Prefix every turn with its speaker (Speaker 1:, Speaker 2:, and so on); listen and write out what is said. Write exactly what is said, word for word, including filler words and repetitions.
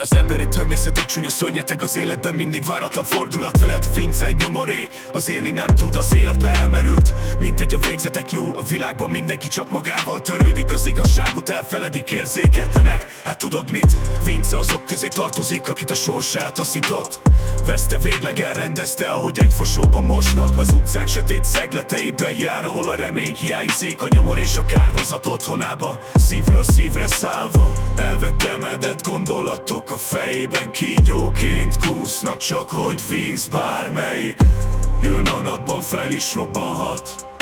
Speaker 1: Az emberi természet egy csúnya szörnyeteg az életben, mindig váratlan fordulat veled. Vince egy nyomoré, az élni nem tud, az életbe elmerült. Mindegy, a végzetek jó, a világban mindenki csak magával törődik. Az igazságot elfeledik, érzéketlenek. Hát tudod mit? Vince azok közé tartozik, akit a sorsát taszított. Veszte végleg elrendezte, ahogy egy fosóban mosnak. Az utcán sötét szegleteiben jár, ahol a remény hiányzik. A nyomor és a kárhozat otthonába, szívről szívre szállva. Elvett emedet gondolatok a fejében, kígyóként kúsznak, csak hogy Vince bármelyik jön a napban fel is robbanhat.